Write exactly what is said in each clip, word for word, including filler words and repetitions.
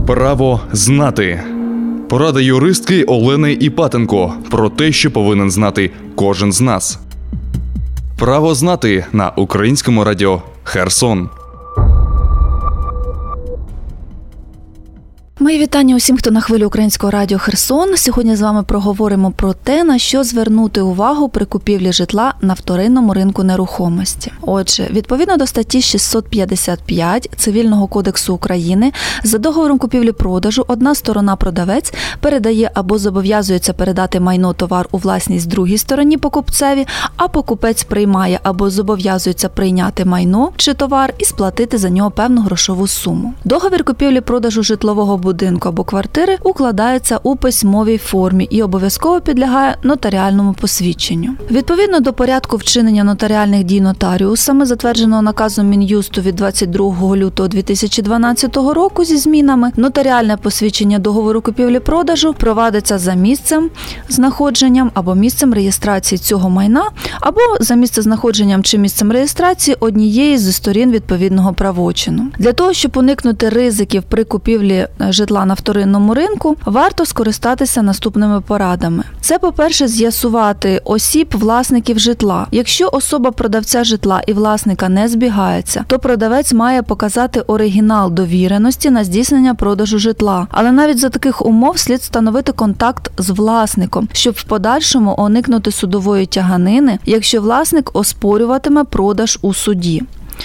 Право знати. Порада юристки Олени Іпатенко про те, що повинен знати кожен з нас. Право знати на Українському радіо Херсон. Мої вітання усім, хто на хвилі Українського радіо Херсон. Сьогодні з вами проговоримо про те, на що звернути увагу при купівлі житла на вторинному ринку нерухомості. Отже, відповідно до статті шістсот п'ятдесят п'ять Цивільного кодексу України, за договором купівлі-продажу одна сторона-продавець передає або зобов'язується передати майно, товар у власність другій стороні покупцеві, а покупець приймає або зобов'язується прийняти майно чи товар і сплатити за нього певну грошову суму. Договір купівлі-продажу житлового будинку або квартири укладається у письмовій формі і обов'язково підлягає нотаріальному посвідченню. Відповідно до порядку вчинення нотаріальних дій нотаріусами, затвердженого наказом Мін'юсту від двадцять другого лютого дві тисячі дванадцятого року зі змінами, нотаріальне посвідчення договору купівлі-продажу провадиться за місцем знаходженням або місцем реєстрації цього майна, або за місцезнаходженням чи місцем реєстрації однієї зі сторін відповідного правочину. Для того, щоб уникнути ризиків при купівлі житла на вторинному ринку, варто скористатися наступними порадами. Це, по-перше, з'ясувати осіб власників житла. Якщо особа продавця житла і власника не збігається, то продавець має показати оригінал довіреності на здійснення продажу житла. Але навіть за таких умов слід встановити контакт з власником, щоб в подальшому уникнути судової тяганини, якщо власник оспорюватиме продаж у суді.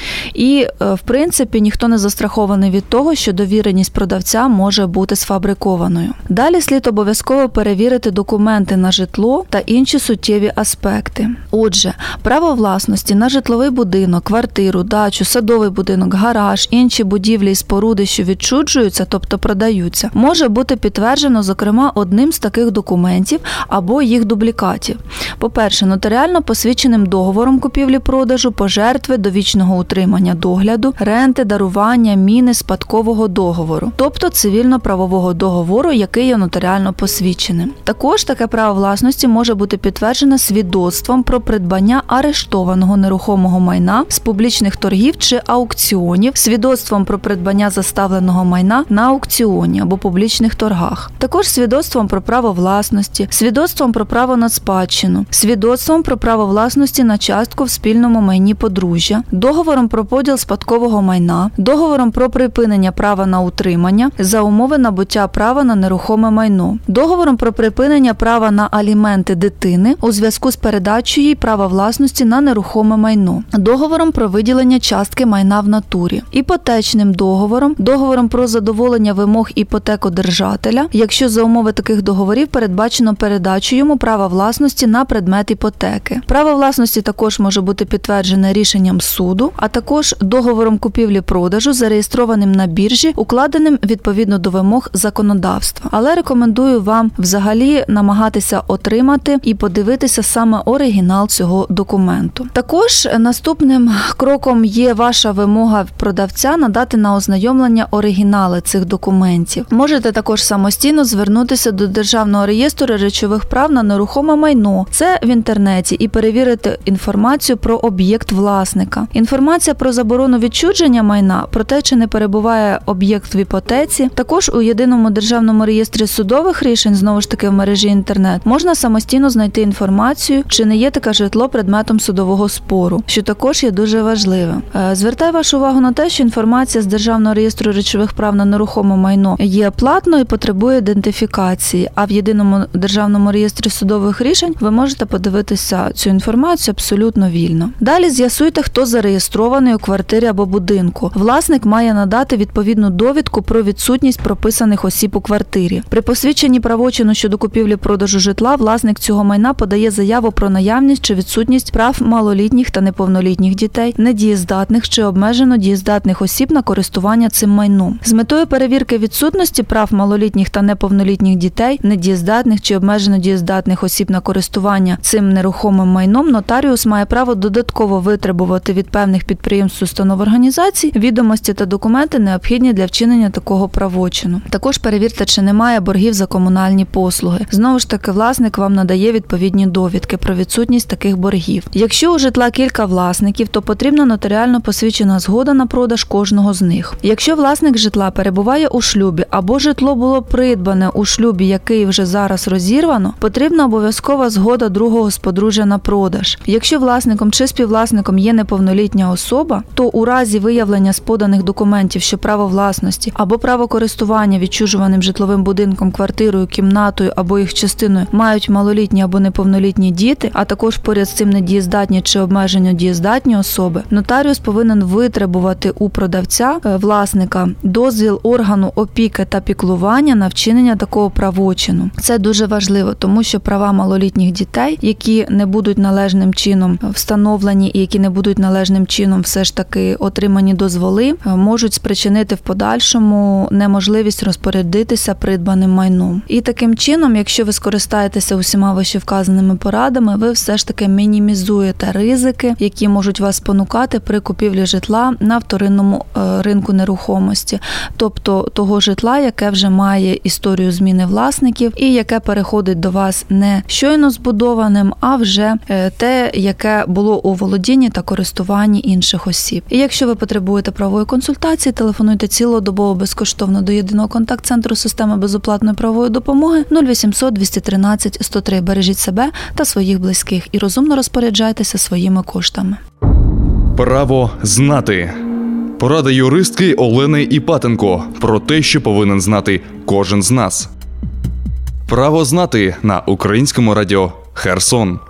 І, в принципі, ніхто не застрахований від того, що довіреність продавця може бути сфабрикованою. Далі слід обов'язково перевірити документи на житло та інші суттєві аспекти. Отже, право власності на житловий будинок, квартиру, дачу, садовий будинок, гараж, інші будівлі і споруди, що відчужуються, тобто продаються, може бути підтверджено, зокрема, одним з таких документів або їх дублікатів. По-перше, нотаріально посвідченим договором купівлі-продажу, пожертви, довічного утримання догляду, ренти, дарування, міни, спадкового договору, тобто цивільно-правового договору, який є нотаріально посвідченим. Також таке право власності може бути підтверджене свідоцтвом про придбання арештованого нерухомого майна з публічних торгів чи аукціонів, свідоцтвом про придбання заставленого майна на аукціоні або публічних торгах. Також свідоцтвом про право власності, свідоцтвом про право на спадщину, свідоцтвом про право власності на частку в спільному майні подружжя, договором про поділ спадкового майна, договором про припинення права на утримання за умови набуття права на нерухоме майно, договором про припинення права на аліменти дитини у зв'язку з передачею їй права власності на нерухоме майно, договором про виділення частки майна в натурі, іпотечним договором, договором про задоволення вимог іпотекодержателя, якщо за умови таких договорів передбачено передачу йому права власності на предмет іпотеки. Право власності також може бути підтверджене рішенням суду, а також договором купівлі-продажу, зареєстрованим на біржі, укладеним відповідно до вимог законодавства. Але рекомендую вам взагалі намагатися отримати і подивитися саме оригінал цього документу. Також наступним кроком є ваша вимога продавця надати на ознайомлення оригінали цих документів. Можете також самостійно звернутися до Державного реєстру речових прав на нерухоме майно. Це в інтернеті, і перевірити інформацію про об'єкт власника. Інформація про заборону відчуження майна, про те, чи не перебуває об'єкт в іпотеці, також у Єдиному державному реєстрі судових рішень, знову ж таки в мережі інтернет, можна самостійно знайти інформацію, чи не є таке житло предметом судового спору, що також є дуже важливим. Звертаю вашу увагу на те, що інформація з Державного реєстру речових прав на нерухоме майно є платною і потребує ідентифікації, а в Єдиному державному реєстрі судових рішень ви можете подивитися цю інформацію абсолютно вільно. Далі з'ясуйте, хто зареєстрований у квартирі або будинку. Власник має надати відповідну довідку про відсутність прописаних осіб у квартирі. При посвідченні правочину щодо купівлі-продажу житла власник цього майна подає заяву про наявність чи відсутність прав малолітніх та неповнолітніх дітей, недієздатних чи обмежено дієздатних осіб на користування цим майном. З метою перевірки відсутності прав малолітніх та неповнолітніх дітей, недієздатних чи обмежено дієздатних осіб на користування цим нерухомим майном, нотаріус має право додатково витребувати від певних підприємств, установ, організацій відомості та документи, необхідні для вчинення такого правочину. Також перевірте, чи немає боргів за комунальні послуги. Знову ж таки, власник вам надає відповідні довідки про відсутність таких боргів. Якщо у житла кілька власників, то потрібна нотаріально посвідчена згода на продаж кожного з них. Якщо власник житла перебуває у шлюбі або житло було придбане у шлюбі, який вже зараз розірвано, потрібна обов'язкова згода другого з подружжя на продаж. Якщо власником чи співвласником є неповнолітня особа, то у разі виявлення з поданих документів, що право власності або право користування відчужуваним житловим будинком, квартирою, кімнатою або їх частиною мають малолітні або неповнолітні діти, а також поряд з цим недієздатні чи обмежено дієздатні особи, нотаріус повинен витребувати у продавця, власника, дозвіл органу опіки та піклування на вчинення такого правочину. Це дуже важливо, тому що права малолітніх дітей, які не будуть належним чином встановлені і які не будуть належним чином все ж таки отримані дозволи, можуть спричинити в подальшому неможливість розпорядитися придбаним майном. І таким чином, якщо ви скористаєтеся усіма вищевказаними порадами, ви все ж таки мінімізуєте ризики, які можуть вас спонукати при купівлі житла на вторинному ринку нерухомості, тобто того житла, яке вже має історію зміни власників і яке переходить до вас не щойно збудованим, а вже те, яке було у володінні та користуванні інших осіб. І якщо ви потребуєте правової консультації, телефонуйте цілодобово безкоштовно до єдиного контакт-центру системи безоплатної правової допомоги нуль вісімсот двісті тринадцять сто три. Бережіть себе та своїх близьких і розумно розпоряджайтеся своїми коштами. Право знати. Порада юристки Олени Іпатенко про те, що повинен знати кожен з нас. Право знати на Українському радіо Херсон.